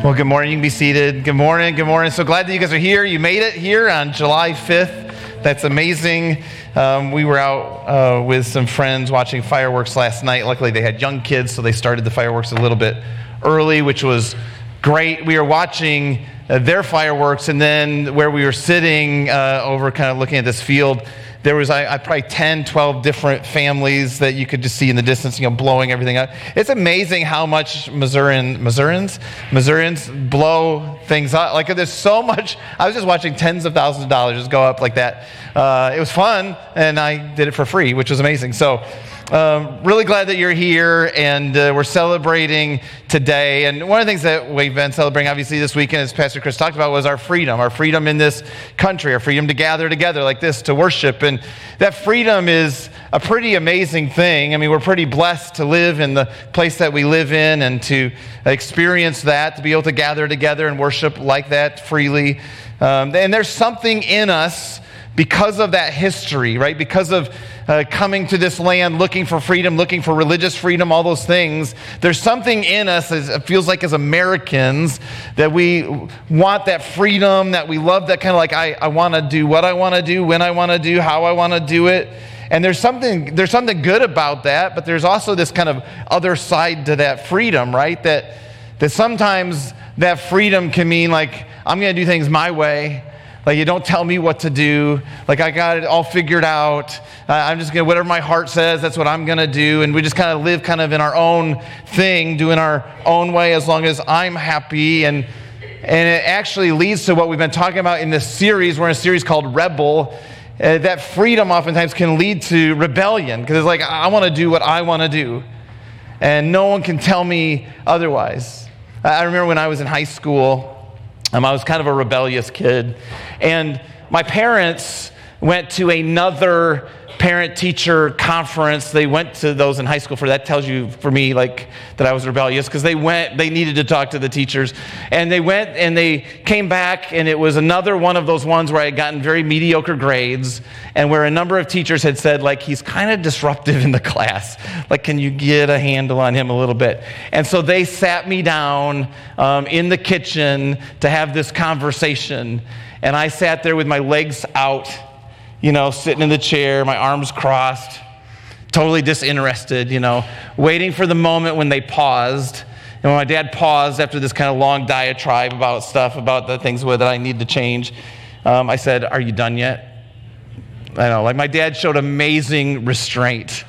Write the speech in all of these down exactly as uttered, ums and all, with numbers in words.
Well, good morning. You can be seated. Good morning. Good morning. So glad that you guys are here. You made it here on July fifth. That's amazing. Um, we were out uh, with some friends watching fireworks last night. Luckily, they had young kids, so they started the fireworks a little bit early, which was great. We were watching uh, their fireworks, and then where we were sitting uh, over kind of looking at this field, there was I, I probably ten, twelve different families that you could just see in the distance, you know, blowing everything up. It's amazing how much Missourian, Missourians, Missourians blow things up. Like there's so much. I was just watching tens of thousands of dollars just go up like that. Uh, it was fun, and I did it for free, which was amazing. So um, really glad that you're here, and uh, we're celebrating today. And one of the things that we've been celebrating, obviously, this weekend, as Pastor Chris talked about, was our freedom, our freedom in this country, our freedom to gather together like this, to worship. And that freedom is a pretty amazing thing. I mean, we're pretty blessed to live in the place that we live in and to experience that, to be able to gather together and worship like that freely. Um, and there's something in us because of that history, right? Because of uh, coming to this land, looking for freedom, looking for religious freedom, all those things. There's something in us, as it feels like as Americans, that we want that freedom, that we love that kind of like, I, I want to do what I want to do, when I want to do, how I want to do it. And there's something, there's something good about that, but there's also this kind of other side to that freedom, right? That, that sometimes that freedom can mean like, I'm going to do things my way. Like, you don't tell me what to do. Like, I got it all figured out. Uh, I'm just going to, whatever my heart says, that's what I'm going to do. And we just kind of live kind of in our own thing, doing our own way as long as I'm happy. And and it actually leads to what we've been talking about in this series. We're in a series called Rebel. Uh, that freedom oftentimes can lead to rebellion. Because it's like, I want to do what I want to do. And no one can tell me otherwise. I remember when I was in high school, Um, I was kind of a rebellious kid, and my parents went to another parent-teacher conference. They went to those in high school. For that tells you, for me, like that I was rebellious, because they went, they needed to talk to the teachers, and they went and they came back, and it was another one of those ones where I had gotten very mediocre grades, and where a number of teachers had said, like, he's kind of disruptive in the class. Like, can you get a handle on him a little bit? And so they sat me down um, in the kitchen to have this conversation, and I sat there with my legs out, you know, sitting in the chair, my arms crossed, totally disinterested, you know, waiting for the moment when they paused. And when my dad paused after this kind of long diatribe about stuff, about the things that I need to change, um, I said, "Are you done yet?" I know, like my dad showed amazing restraint,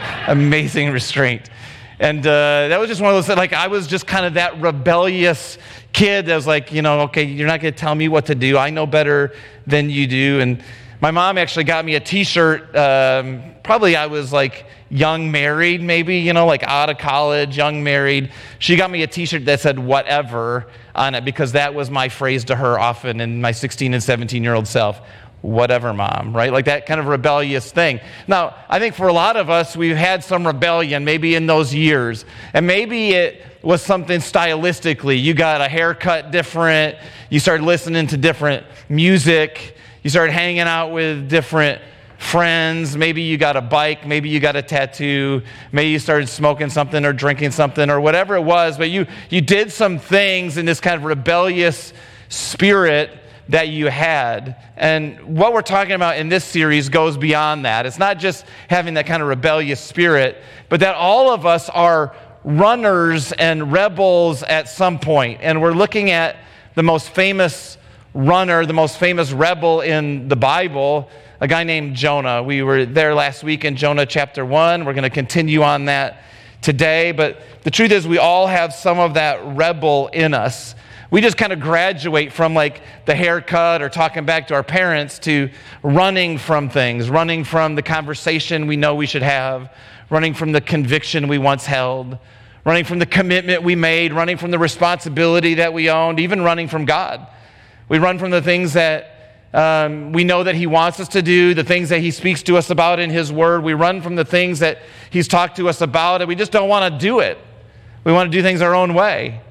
amazing restraint. And uh, that was just one of those, like, I was just kind of that rebellious kid that was like, you know, okay, you're not going to tell me what to do. I know better than you do. And my mom actually got me a t-shirt. Um, probably I was like young married, maybe, you know, like out of college, young married. She got me a t-shirt that said whatever on it, because that was my phrase to her often in my sixteen and seventeen year old self. Whatever, Mom, right? Like that kind of rebellious thing. Now, I think for a lot of us, we've had some rebellion maybe in those years. And maybe it was something stylistically. You got a haircut different. You started listening to different music. You started hanging out with different friends. Maybe you got a bike. Maybe you got a tattoo. Maybe you started smoking something or drinking something or whatever it was. But you, you did some things in this kind of rebellious spirit that you had. And what we're talking about in this series goes beyond that. It's not just having that kind of rebellious spirit, but that all of us are runners and rebels at some point. And we're looking at the most famous runner, the most famous rebel in the Bible, a guy named Jonah. We were there last week in Jonah chapter one. We're going to continue on that today. But the truth is, we all have some of that rebel in us. We just kind of graduate from like the haircut or talking back to our parents to running from things, running from the conversation we know we should have, running from the conviction we once held, running from the commitment we made, running from the responsibility that we owned, even running from God. We run from the things that um, we know that He wants us to do, the things that He speaks to us about in His Word. We run from the things that He's talked to us about, and we just don't want to do it. We want to do things our own way.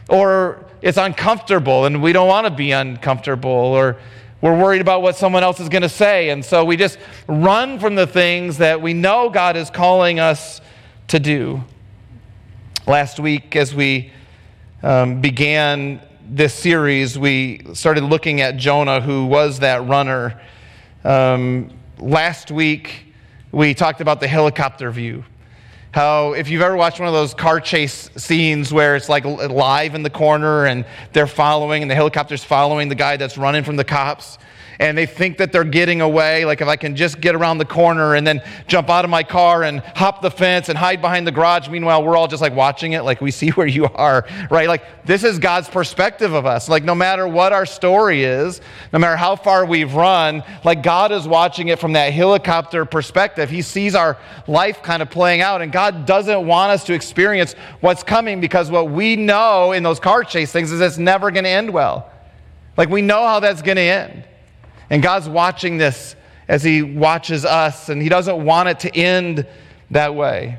Or it's uncomfortable, and we don't want to be uncomfortable, or we're worried about what someone else is going to say, and so we just run from the things that we know God is calling us to do. Last week, as we um, began this series, we started looking at Jonah, who was that runner. Um, last week, we talked about the helicopter view. How if you've ever watched one of those car chase scenes where it's like live in the corner and they're following and the helicopter's following the guy that's running from the cops, and they think that they're getting away, like if I can just get around the corner and then jump out of my car and hop the fence and hide behind the garage. Meanwhile, we're all just like watching it, like we see where you are, right? Like this is God's perspective of us. Like no matter what our story is, no matter how far we've run, like God is watching it from that helicopter perspective. He sees our life kind of playing out, and God doesn't want us to experience what's coming, because what we know in those car chase things is it's never going to end well. Like we know how that's going to end. And God's watching this as he watches us, and he doesn't want it to end that way.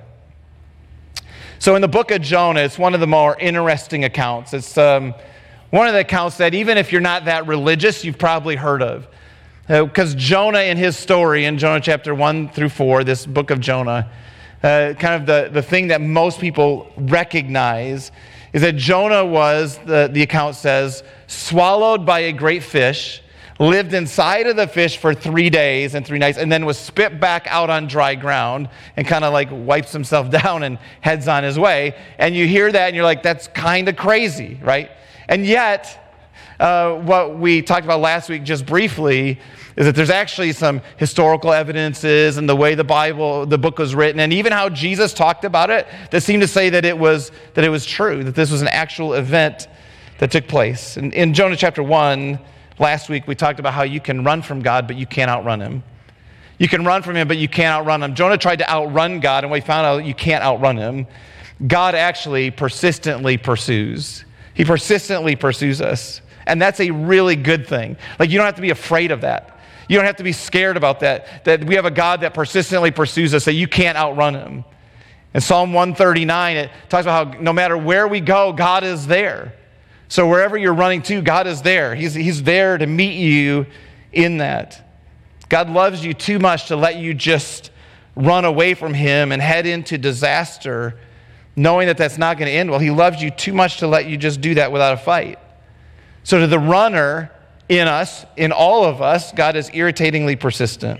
So in the book of Jonah, it's one of the more interesting accounts. It's um, one of the accounts that even if you're not that religious, you've probably heard of. Because uh, Jonah in his story, in Jonah chapter one through four, this book of Jonah, uh, kind of the, the thing that most people recognize is that Jonah was, the, the account says, swallowed by a great fish, lived inside of the fish for three days and three nights, and then was spit back out on dry ground and kind of like wipes himself down and heads on his way. And you hear that and you're like, that's kind of crazy, right? And yet, uh, what we talked about last week just briefly is that there's actually some historical evidences and the way the Bible, the book was written, and even how Jesus talked about it, that seemed to say that it was that it was true, that this was an actual event that took place. And in Jonah chapter one, last week, we talked about how you can run from God, but you can't outrun him. You can run from him, but you can't outrun him. Jonah tried to outrun God, and we found out you can't outrun him. God actually persistently pursues. He persistently pursues us. And that's a really good thing. Like, you don't have to be afraid of that. You don't have to be scared about that. That we have a God that persistently pursues us, that you can't outrun him. In Psalm one thirty-nine, it talks about how no matter where we go, God is there. So wherever you're running to, God is there. He's, he's there to meet you in that. God loves you too much to let you just run away from him and head into disaster, knowing that that's not going to end well. He loves you too much to let you just do that without a fight. So to the runner in us, in all of us, God is irritatingly persistent.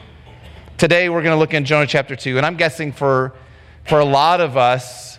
Today we're going to look in Jonah chapter two, and I'm guessing for, for a lot of us,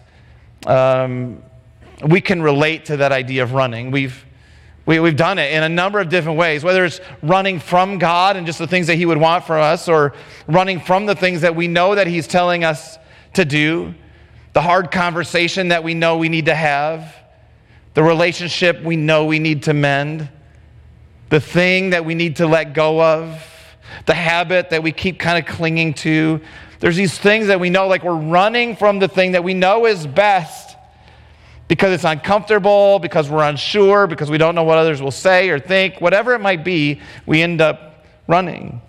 um, we can relate to that idea of running. We've, we, we've done it in a number of different ways, whether it's running from God and just the things that he would want from us, or running from the things that we know that he's telling us to do, the hard conversation that we know we need to have, the relationship we know we need to mend, the thing that we need to let go of, the habit that we keep kind of clinging to. There's these things that we know, like we're running from the thing that we know is best, because it's uncomfortable, because we're unsure, because we don't know what others will say or think, whatever it might be, we end up running.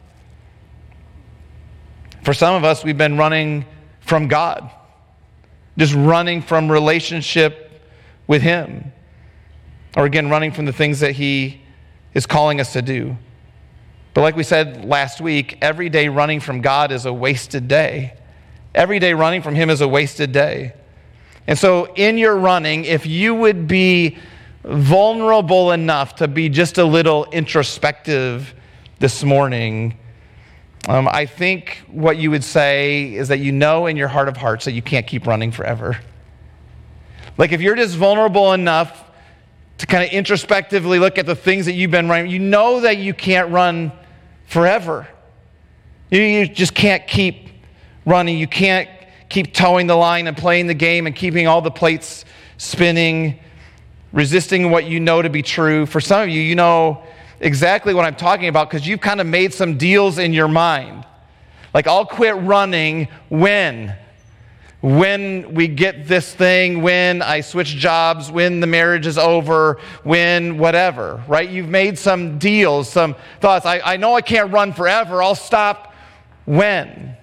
For some of us, we've been running from God, just running from relationship with him, or again, running from the things that he is calling us to do. But like we said last week, every day running from God is a wasted day. Every day running from him is a wasted day. And so in your running, if you would be vulnerable enough to be just a little introspective this morning, um, I think what you would say is that you know in your heart of hearts that you can't keep running forever. Like if you're just vulnerable enough to kind of introspectively look at the things that you've been running, you know that you can't run forever. You, you just can't keep running. You can't keep towing the line and playing the game and keeping all the plates spinning, resisting what you know to be true. For some of you, you know exactly what I'm talking about because you've kind of made some deals in your mind. Like, I'll quit running when? When we get this thing, when I switch jobs, when the marriage is over, when whatever, right? You've made some deals, some thoughts. I, I know I can't run forever. I'll stop when?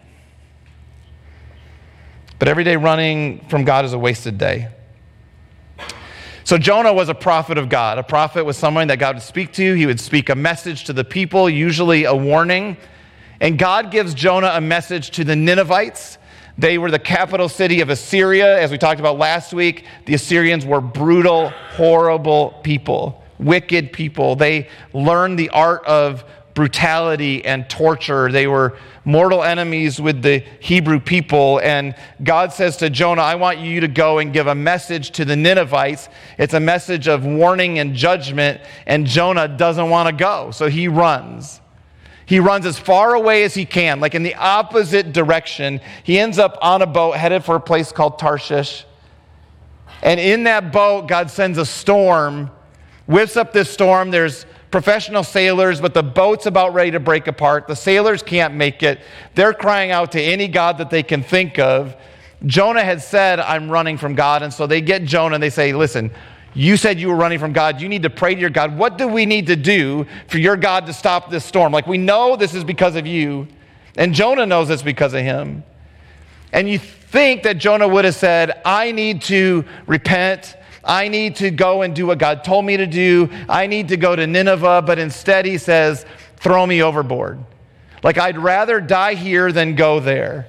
But every day running from God is a wasted day. So Jonah was a prophet of God. A prophet was someone that God would speak to. He would speak a message to the people, usually a warning. And God gives Jonah a message to the Ninevites They were the capital city of Assyria. As we talked about last week, the Assyrians were brutal, horrible people, wicked people. They learned the art of brutality and torture. They were mortal enemies with the Hebrew people. And God says to Jonah, I want you to go and give a message to the Ninevites. It's a message of warning and judgment. And Jonah doesn't want to go, so he runs. He runs as far away as he can, like in the opposite direction. He ends up on a boat headed for a place called Tarshish. And in that boat, God sends a storm, whips up this storm. There's professional sailors, but the boat's about ready to break apart. The sailors can't make it. They're crying out to any god that they can think of. Jonah had said, I'm running from God. And so they get Jonah and they say, listen, you said you were running from God. You need to pray to your God. What do we need to do for your God to stop this storm? Like, we know this is because of you. And Jonah knows it's because of him. And you think that Jonah would have said, I need to repent. I need to go and do what God told me to do. I need to go to Nineveh. But instead he says, throw me overboard. Like, I'd rather die here than go there.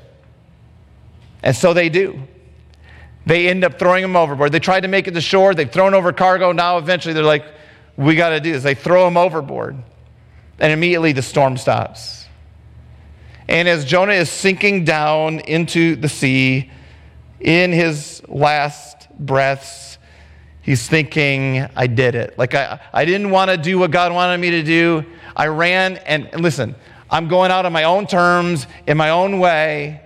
And so they do. They end up throwing him overboard. They tried to make it to shore. They've thrown over cargo. Now eventually they're like, we got to do this. They throw him overboard. And immediately the storm stops. And as Jonah is sinking down into the sea, in his last breaths, he's thinking, I did it. Like, I, I didn't want to do what God wanted me to do. I ran, and, and listen, I'm going out on my own terms, in my own way.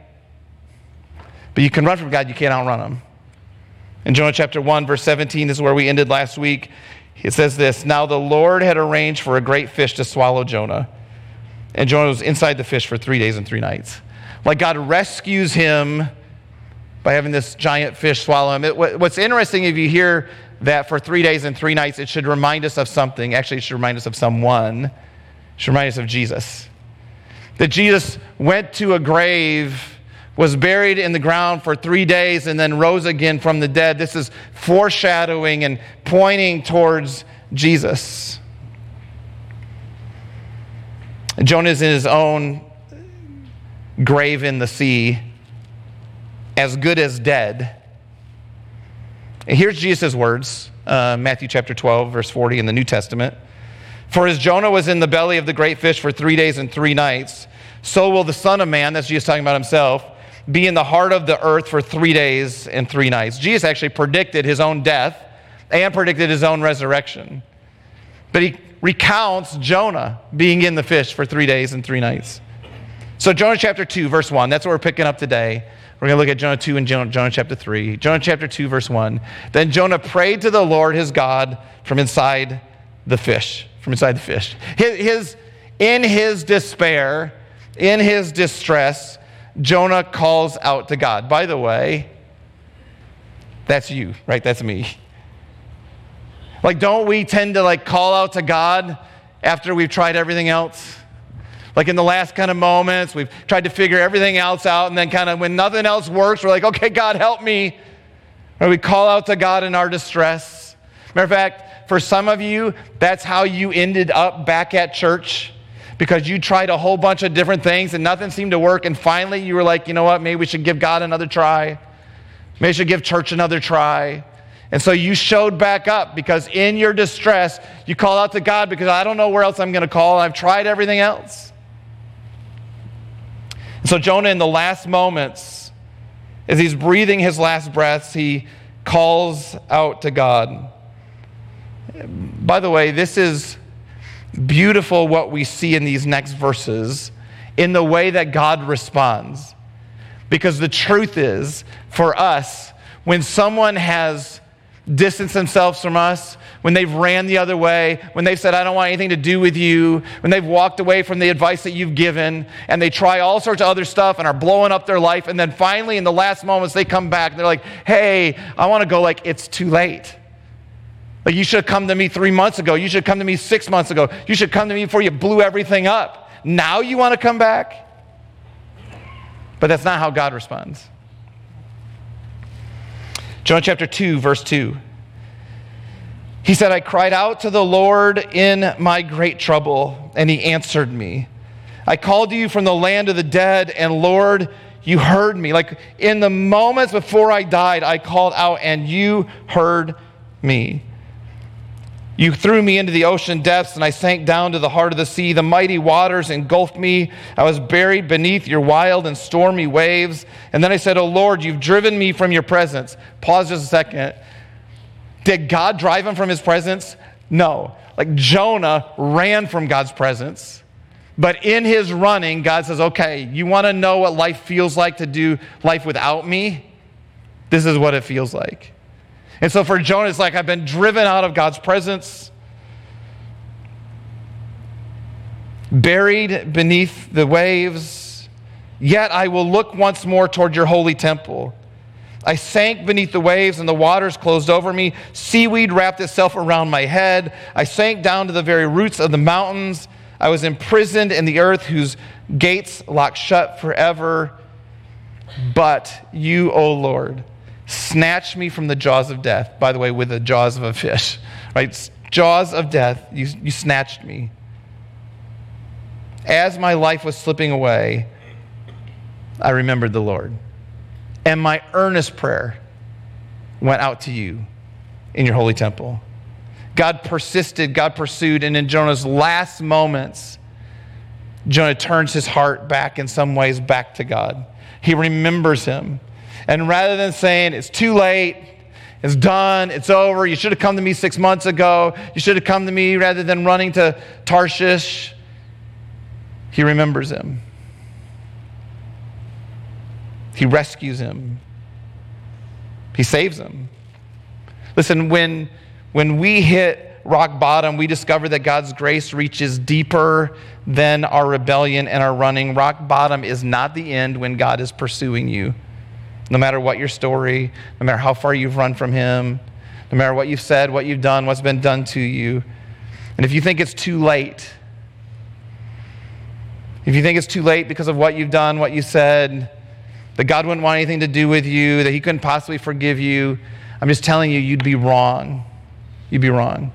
But you can run from God, you can't outrun him. In Jonah chapter one, verse seventeen, this is where we ended last week. It says this, now the Lord had arranged for a great fish to swallow Jonah. And Jonah was inside the fish for three days and three nights. Like, God rescues him by having this giant fish swallow him. It, what's interesting, if you hear that for three days and three nights, it should remind us of something. Actually, it should remind us of someone. It should remind us of Jesus. That Jesus went to a grave, was buried in the ground for three days, and then rose again from the dead. This is foreshadowing and pointing towards Jesus. Jonah is in his own grave in the sea, as good as dead. And here's Jesus' words, uh, Matthew chapter twelve, verse forty in the New Testament. For as Jonah was in the belly of the great fish for three days and three nights, so will the Son of Man, that's Jesus talking about himself, be in the heart of the earth for three days and three nights. Jesus actually predicted his own death and predicted his own resurrection. But he recounts Jonah being in the fish for three days and three nights. So Jonah chapter two, verse one, that's what we're picking up today. We're going to look at Jonah two and Jonah, Jonah chapter three. Jonah chapter two, verse one. Then Jonah prayed to the Lord his God from inside the fish. From inside the fish. His, his, in his despair, in his distress, Jonah calls out to God. By the way, that's you, right? That's me. Like, don't we tend to like call out to God after we've tried everything else? Like in the last kind of moments, we've tried to figure everything else out, and then kind of when nothing else works, we're like, okay, God, help me. Or we call out to God in our distress. Matter of fact, for some of you, that's how you ended up back at church, because you tried a whole bunch of different things and nothing seemed to work, and finally you were like, you know what, maybe we should give God another try. Maybe we should give church another try. And so you showed back up because in your distress, you call out to God because I don't know where else I'm going to call. I've tried everything else. And so Jonah, in the last moments, as he's breathing his last breaths, he calls out to God. By the way, this is beautiful what we see in these next verses in the way that God responds. Because the truth is, for us, when someone has distanced themselves from us, when they've ran the other way, when they've said, I don't want anything to do with you, when they've walked away from the advice that you've given, and they try all sorts of other stuff and are blowing up their life, and then finally in the last moments they come back and they're like, hey, I want to go, like, it's too late. Like, you should have come to me three months ago. You should have come to me six months ago. You should come to me before you blew everything up. Now you want to come back? But that's not how God responds. Jonah chapter two, verse two. He said, I cried out to the Lord in my great trouble, and he answered me. I called to you from the land of the dead, and Lord, you heard me. Like in the moments before I died, I called out and you heard me. You threw me into the ocean depths and I sank down to the heart of the sea. The mighty waters engulfed me. I was buried beneath your wild and stormy waves. And then I said, oh Lord, you've driven me from your presence. Pause just a second. Did God drive him from his presence? No. Like Jonah ran from God's presence. But in his running, God says, okay, you want to know what life feels like to do life without me? This is what it feels like. And so for Jonah, it's like, I've been driven out of God's presence, buried beneath the waves, yet I will look once more toward your holy temple. I sank beneath the waves and the waters closed over me. Seaweed wrapped itself around my head. I sank down to the very roots of the mountains. I was imprisoned in the earth whose gates locked shut forever. But you, O Lord, snatch me from the jaws of death. By the way, with the jaws of a fish, right? Jaws of death, you, you snatched me. As my life was slipping away, I remembered the Lord. And my earnest prayer went out to you in your holy temple. God persisted, God pursued, and in Jonah's last moments, Jonah turns his heart back in some ways back to God. He remembers him. And rather than saying, it's too late, it's done, it's over, you should have come to me six months ago, you should have come to me rather than running to Tarshish, he remembers him. He rescues him. He saves him. Listen, when, when we hit rock bottom, we discover that God's grace reaches deeper than our rebellion and our running. Rock bottom is not the end when God is pursuing you. No matter what your story, no matter how far you've run from him, no matter what you've said, what you've done, what's been done to you. And if you think it's too late, if you think it's too late because of what you've done, what you said, that God wouldn't want anything to do with you, that he couldn't possibly forgive you, I'm just telling you, you'd be wrong. You'd be wrong.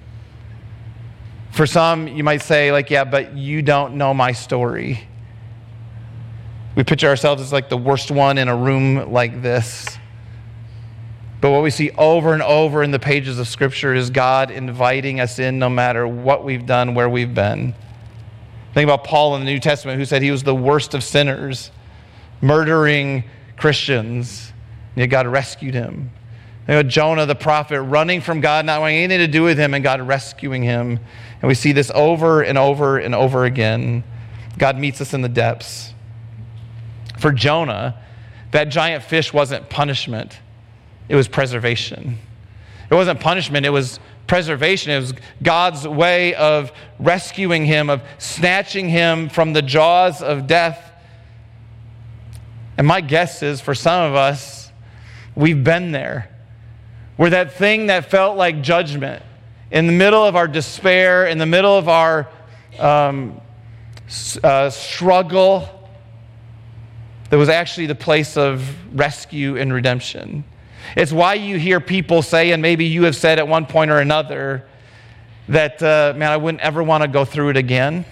For some, you might say, like, yeah, but you don't know my story. We picture ourselves as like the worst one in a room like this. But what we see over and over in the pages of Scripture is God inviting us in no matter what we've done, where we've been. Think about Paul in the New Testament who said he was the worst of sinners, murdering Christians, and yet God rescued him. You know, Jonah the prophet running from God, not wanting anything to do with him, and God rescuing him. And we see this over and over and over again. God meets us in the depths. For Jonah, that giant fish wasn't punishment. It was preservation. It wasn't punishment. It was preservation. It was God's way of rescuing him, of snatching him from the jaws of death. And my guess is for some of us, we've been there. Where that thing that felt like judgment, in the middle of our despair, in the middle of our um, uh, struggle, that was actually the place of rescue and redemption. It's why you hear people say, and maybe you have said at one point or another, that, uh, man, I wouldn't ever want to go through it again.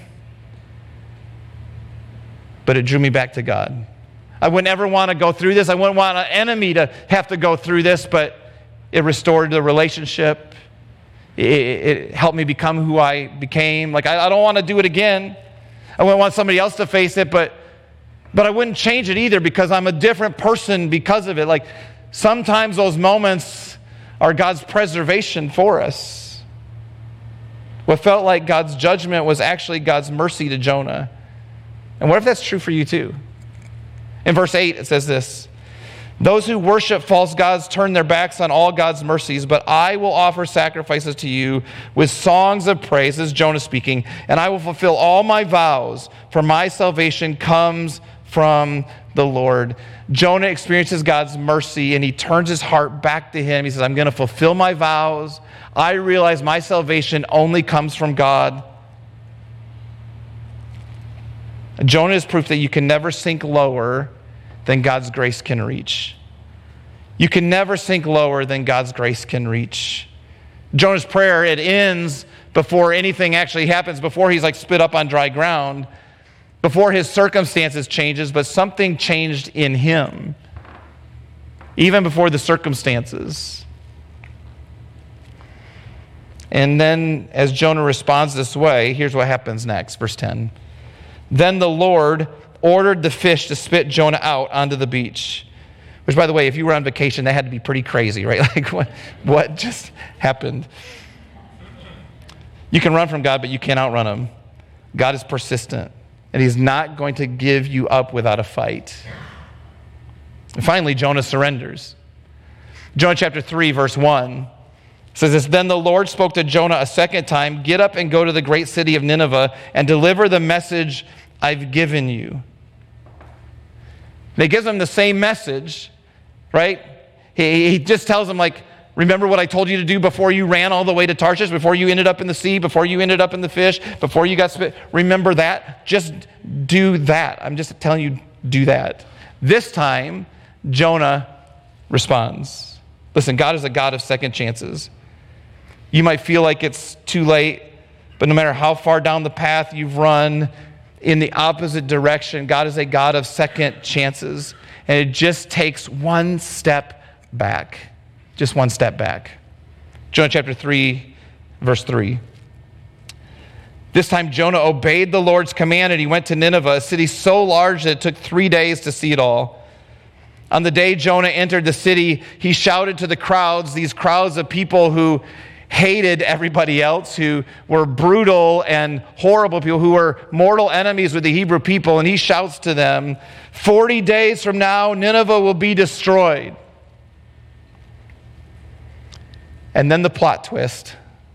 But it drew me back to God. I wouldn't ever want to go through this. I wouldn't want an enemy to have to go through this, but it restored the relationship. It, it helped me become who I became. Like, I, I don't want to do it again. I wouldn't want somebody else to face it, but But I wouldn't change it either because I'm a different person because of it. Like sometimes those moments are God's preservation for us. What felt like God's judgment was actually God's mercy to Jonah. And what if that's true for you too? In verse eight, it says this: those who worship false gods turn their backs on all God's mercies, but I will offer sacrifices to you with songs of praise, this is Jonah speaking, and I will fulfill all my vows, for my salvation comes from the Lord. Jonah experiences God's mercy and he turns his heart back to him. He says, I'm going to fulfill my vows. I realize my salvation only comes from God. Jonah is proof that you can never sink lower than God's grace can reach. You can never sink lower than God's grace can reach. Jonah's prayer, it ends before anything actually happens, before he's like spit up on dry ground. before his circumstances changes, but something changed in him, even before the circumstances. And then as Jonah responds this way, here's what happens next, verse ten. Then the Lord ordered the fish to spit Jonah out onto the beach. Which, by the way, if you were on vacation, that had to be pretty crazy, right? Like, what, what just happened? You can run from God, but you can't outrun him. God is persistent, and he's not going to give you up without a fight. And finally, Jonah surrenders. Jonah chapter three, verse one says this, Then the Lord spoke to Jonah a second time, Get up and go to the great city of Nineveh and deliver the message I've given you. And he gives him the same message, right? He, he just tells him, like, remember what I told you to do before you ran all the way to Tarshish, before you ended up in the sea, before you ended up in the fish, before you got spit. Remember that? Just do that. I'm just telling you, do that. This time, Jonah responds. Listen, God is a God of second chances. You might feel like it's too late, but no matter how far down the path you've run in the opposite direction, God is a God of second chances. And it just takes one step back. Just one step back. Jonah chapter three, verse three. This time Jonah obeyed the Lord's command and he went to Nineveh, a city so large that it took three days to see it all. On the day Jonah entered the city, he shouted to the crowds, these crowds of people who hated everybody else, who were brutal and horrible people, who were mortal enemies with the Hebrew people. And he shouts to them, forty days from now, Nineveh will be destroyed. And then the plot twist.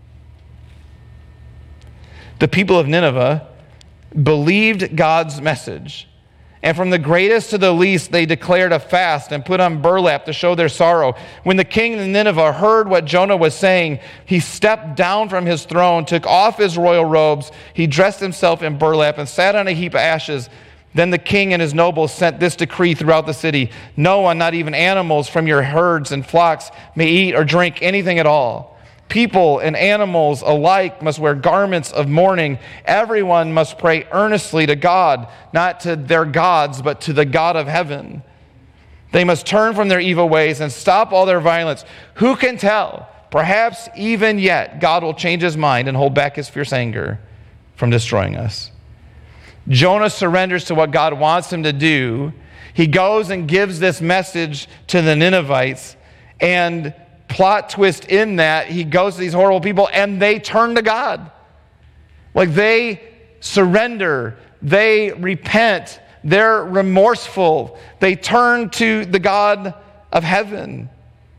The people of Nineveh believed God's message. And from the greatest to the least, they declared a fast and put on burlap to show their sorrow. When the king of Nineveh heard what Jonah was saying, he stepped down from his throne, took off his royal robes, he dressed himself in burlap and sat on a heap of ashes. Then the king and his nobles sent this decree throughout the city: no one, not even animals from your herds and flocks, may eat or drink anything at all. People and animals alike must wear garments of mourning. Everyone must pray earnestly to God, not to their gods, but to the God of heaven. They must turn from their evil ways and stop all their violence. Who can tell? Perhaps even yet God will change his mind and hold back his fierce anger from destroying us. Jonah surrenders to what God wants him to do. He goes and gives this message to the Ninevites, and plot twist in that, he goes to these horrible people and they turn to God. Like, they surrender, they repent, they're remorseful, they turn to the God of heaven.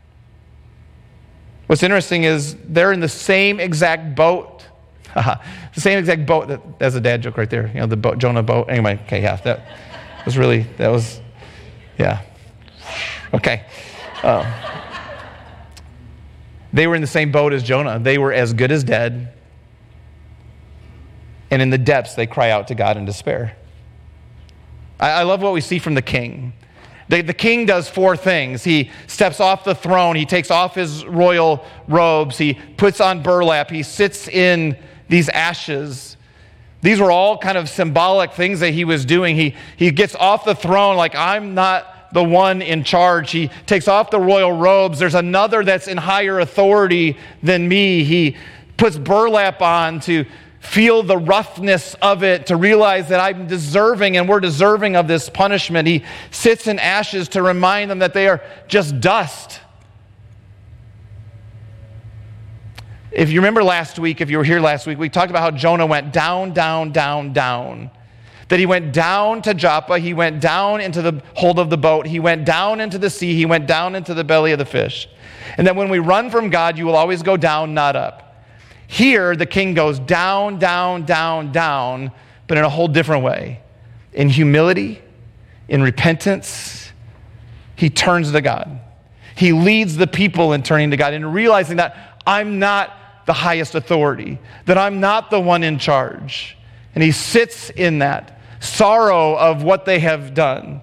What's interesting is they're in the same exact boat. The same exact boat. That, that's a dad joke right there. You know, the boat, Jonah boat. Anyway, okay, yeah, that was really, that was, yeah. Okay. Uh, They were in the same boat as Jonah. They were as good as dead. And in the depths, they cry out to God in despair. I, I love what we see from the king. The, the king does four things. He steps off the throne. He takes off his royal robes. He puts on burlap. He sits in these ashes. These were all kind of symbolic things that he was doing. He, he gets off the throne like, I'm not the one in charge. He takes off the royal robes. There's another that's in higher authority than me. He puts burlap on to feel the roughness of it, to realize that I'm deserving and we're deserving of this punishment. He sits in ashes to remind them that they are just dust. If you remember last week, if you were here last week, we talked about how Jonah went down, down, down, down. That he went down to Joppa, he went down into the hold of the boat, he went down into the sea, he went down into the belly of the fish. And that when we run from God, you will always go down, not up. Here, the king goes down, down, down, down, but in a whole different way. In humility, in repentance, he turns to God. He leads the people in turning to God and realizing that I'm not the highest authority, that I'm not the one in charge. And he sits in that sorrow of what they have done.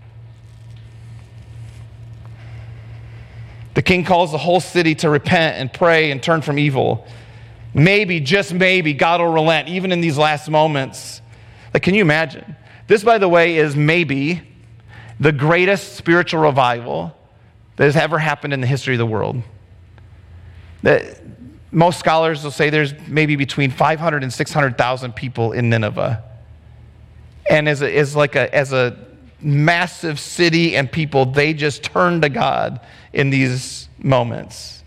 The king calls the whole city to repent and pray and turn from evil. Maybe, just maybe, God will relent, even in these last moments. Like, can you imagine? This, by the way, is maybe the greatest spiritual revival that has ever happened in the history of the world. That most scholars will say there's maybe between five hundred and six hundred thousand people in Nineveh. And as a, as like a, as a massive city and people, they just turn to God in these moments.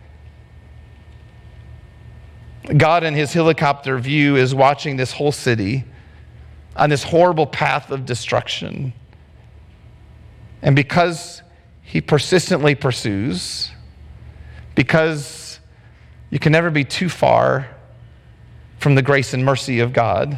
God in his helicopter view is watching this whole city on this horrible path of destruction. And because he persistently pursues, because you can never be too far from the grace and mercy of God,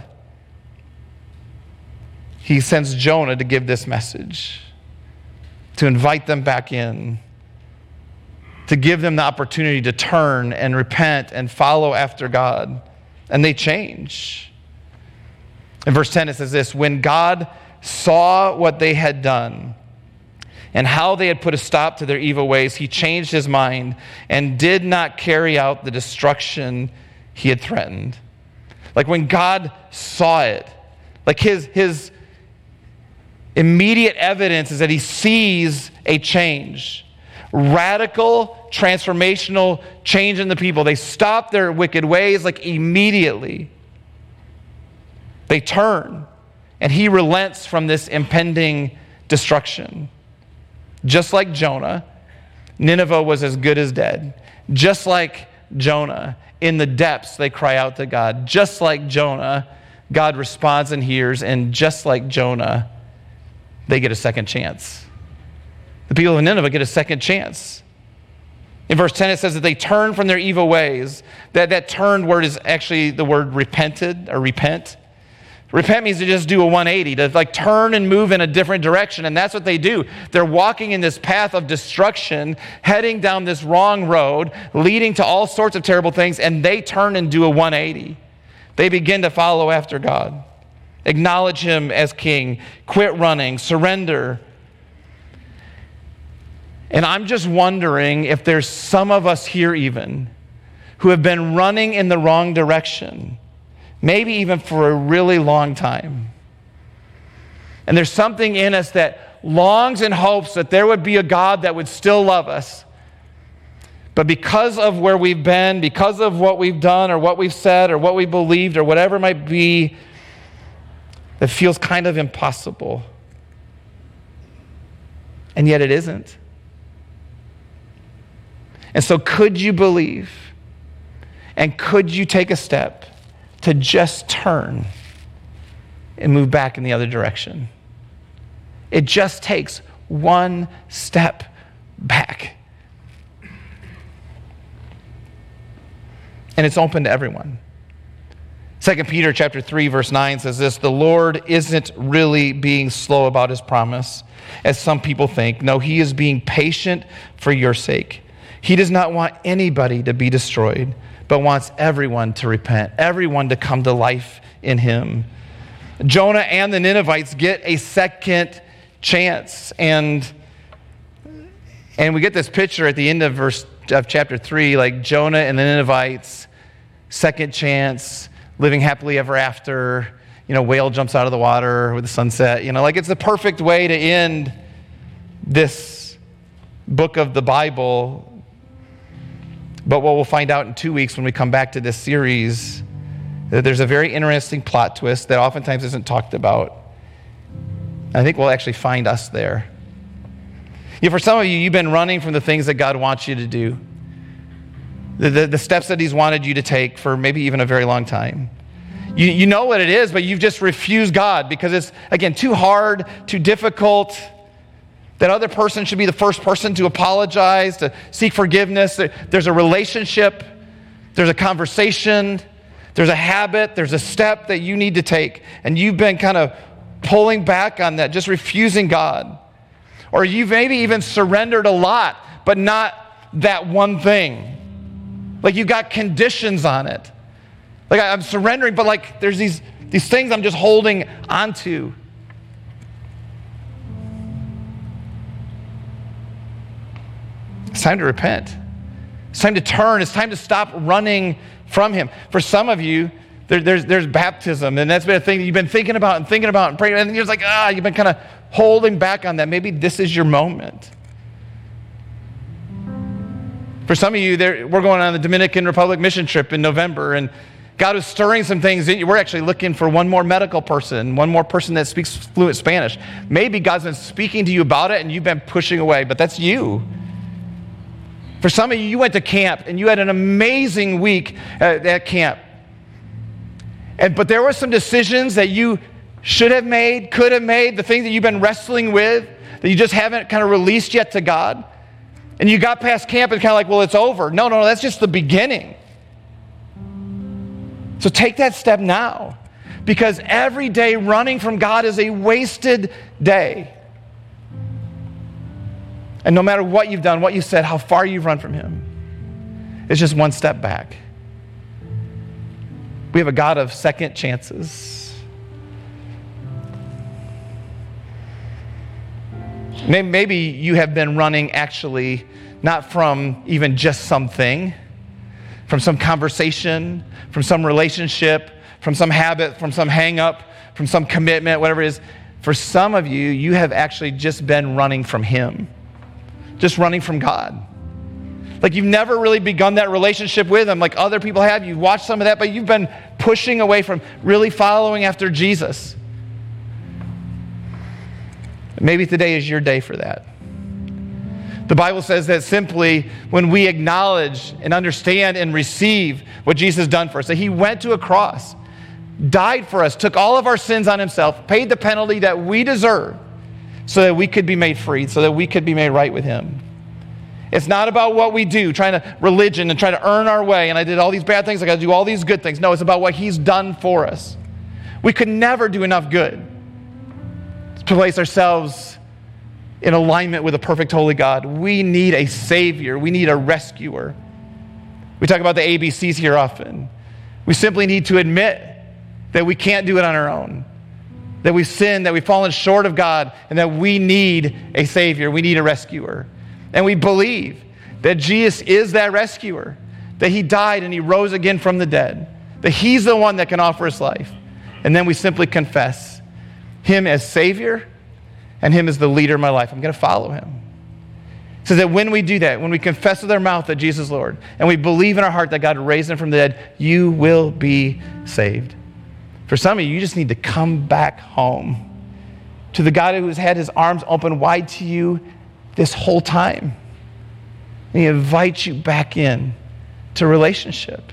he sends Jonah to give this message, to invite them back in, to give them the opportunity to turn and repent and follow after God. And they change. In verse ten, it says this: when God saw what they had done and how they had put a stop to their evil ways, he changed his mind and did not carry out the destruction he had threatened. Like when God saw it, like his, his immediate evidence is that he sees a change. Radical, transformational change in the people. They stop their wicked ways like immediately. They turn, and he relents from this impending destruction. Just like Jonah, Nineveh was as good as dead. Just like Jonah, in the depths they cry out to God. Just like Jonah, God responds and hears, and just like Jonah, they get a second chance. The people of Nineveh get a second chance. In verse ten, it says that they turn from their evil ways. That, that turned word is actually the word repented or repent. Repent means to just do a one eighty, to like turn and move in a different direction. And that's what they do. They're walking in this path of destruction, heading down this wrong road, leading to all sorts of terrible things, and they turn and do a one eighty. They begin to follow after God, acknowledge him as king, quit running, surrender. And I'm just wondering if there's some of us here even who have been running in the wrong direction, maybe even for a really long time. And there's something in us that longs and hopes that there would be a God that would still love us. But because of where we've been, because of what we've done or what we've said or what we believed or whatever it might be, it feels kind of impossible. And yet it isn't. And so could you believe and could you take a step to just turn and move back in the other direction? It just takes one step back. And it's open to everyone. Second Peter chapter three, verse nine says this: the Lord isn't really being slow about his promise, as some people think. No, he is being patient for your sake. He does not want anybody to be destroyed, but wants everyone to repent, everyone to come to life in him. Jonah and the Ninevites get a second chance. And, and we get this picture at the end of verse of chapter three, like Jonah and the Ninevites, second chance, living happily ever after. You know, whale jumps out of the water with the sunset. You know, like it's the perfect way to end this book of the Bible. But what we'll find out in two weeks when we come back to this series, that there's a very interesting plot twist that oftentimes isn't talked about. I think we'll actually find us there. You know, for some of you, you've been running from the things that God wants you to do, the, the, the steps that he's wanted you to take for maybe even a very long time. You, you know what it is, but you've just refused God because it's, again, too hard, too difficult. That other person should be the first person to apologize, to seek forgiveness. There's a relationship, there's a conversation, there's a habit, there's a step that you need to take. And you've been kind of pulling back on that, just refusing God. Or you've maybe even surrendered a lot, but not that one thing. Like you've got conditions on it. Like I'm surrendering, but like there's these, these things I'm just holding onto. It's time to repent. It's time to turn. It's time to stop running from him. For some of you, There, there's, there's baptism, and that's been a thing that you've been thinking about and thinking about and praying, and you're just like, ah, you've been kind of holding back on that. Maybe this is your moment. For some of you, there, we're going on the Dominican Republic mission trip in November, and God is stirring some things in you. We're actually looking for one more medical person, one more person that speaks fluent Spanish. Maybe God's been speaking to you about it, and you've been pushing away, but that's you. For some of you, you went to camp, and you had an amazing week at, at camp. And, but there were some decisions that you should have made, could have made, the things that you've been wrestling with, that you just haven't kind of released yet to God. And you got past camp and kind of like, well, it's over. No, no, that's just the beginning. So take that step now, because every day running from God is a wasted day. And no matter what you've done, what you said, how far you've run from Him, it's just one step back. We have a God of second chances. Maybe you have been running actually not from even just something, from some conversation, from some relationship, from some habit, from some hang up, from some commitment, whatever it is. For some of you, you have actually just been running from Him, just running from God. Like you've never really begun that relationship with Him like other people have. You've watched some of that, but you've been pushing away from really following after Jesus. Maybe today is your day for that. The Bible says that simply when we acknowledge and understand and receive what Jesus has done for us, that He went to a cross, died for us, took all of our sins on Himself, paid the penalty that we deserve so that we could be made free, so that we could be made right with Him. It's not about what we do, trying to religion and trying to earn our way, and I did all these bad things, I got to do all these good things. No, it's about what He's done for us. We could never do enough good to place ourselves in alignment with a perfect holy God. We need a Savior. We need a rescuer. We talk about the A B Cs here often. We simply need to admit that we can't do it on our own, that we've sinned, that we've fallen short of God, and that we need a Savior. We need a rescuer. And we believe that Jesus is that rescuer, that He died and He rose again from the dead, that He's the one that can offer us life. And then we simply confess Him as Savior and Him as the leader of my life. I'm going to follow Him. So that when we do that, when we confess with our mouth that Jesus is Lord, and we believe in our heart that God raised Him from the dead, you will be saved. For some of you, you just need to come back home to the God who has had His arms open wide to you this whole time. And He invites you back in to relationship.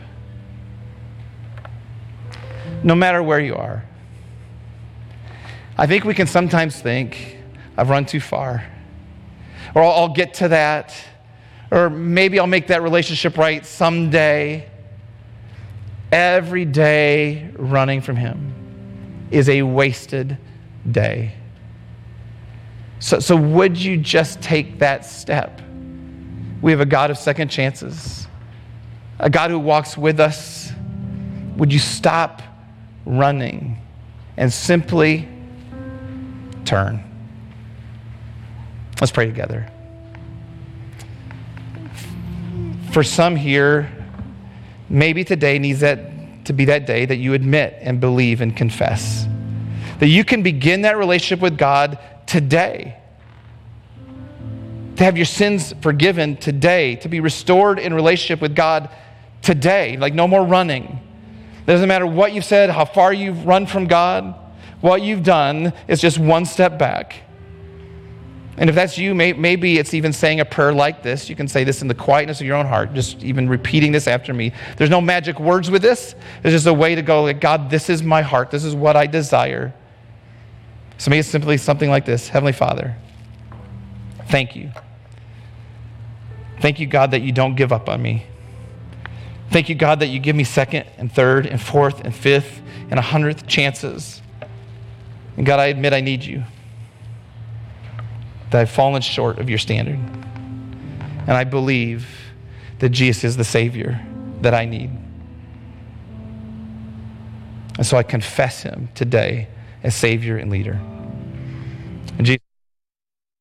No matter where you are. I think we can sometimes think, I've run too far. Or I'll, I'll get to that. Or maybe I'll make that relationship right someday. Every day running from Him is a wasted day. So, so would you just take that step? We have a God of second chances, a God who walks with us. Would you stop running and simply turn? Let's pray together. For some here, maybe today needs that to be that day that you admit and believe and confess. That you can begin that relationship with God today. To have your sins forgiven today. To be restored in relationship with God today. Like no more running. It doesn't matter what you've said, how far you've run from God. What you've done is just one step back. And if that's you, may, maybe it's even saying a prayer like this. You can say this in the quietness of your own heart, just even repeating this after me. There's no magic words with this. There's just a way to go, like, God, this is my heart. This is what I desire. So maybe it's simply something like this. Heavenly Father, thank you. Thank you, God, that you don't give up on me. Thank you, God, that you give me second and third and fourth and fifth and a hundredth chances. And God, I admit I need you. That I've fallen short of your standard. And I believe that Jesus is the Savior that I need. And so I confess Him today as Savior and leader. And Jesus